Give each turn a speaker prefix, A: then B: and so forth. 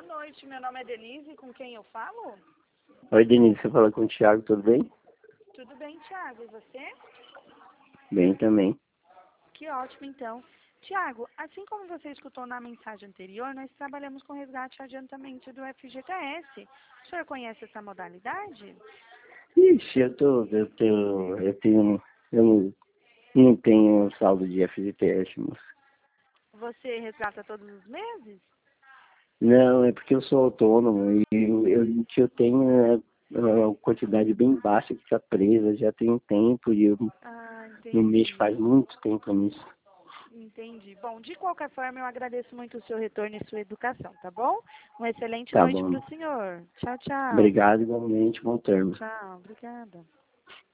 A: Boa noite, meu nome é Denise, com quem eu falo?
B: Oi, Denise, você fala com o Thiago, tudo bem?
A: Tudo bem, Thiago, e você?
B: Bem também.
A: Que ótimo, então. Tiago, assim como você escutou na mensagem anterior, nós trabalhamos com resgate e adiantamento do FGTS. O senhor conhece essa modalidade?
B: Ixi, eu não tenho saldo de FGTS, moço.
A: Você resgata todos os meses?
B: Não, é porque eu sou autônomo e o que eu tenho é uma quantidade bem baixa que está presa, já tem um tempo e eu
A: Ah,
B: no mês
A: entendi.
B: faz muito tempo nisso.
A: Entendi. Bom, de qualquer forma, eu agradeço muito o seu retorno e sua educação, tá bom? Uma excelente
B: Tá
A: noite para
B: bom.
A: o senhor. Tchau, tchau.
B: Obrigado, igualmente, bom termo.
A: Tchau, obrigada.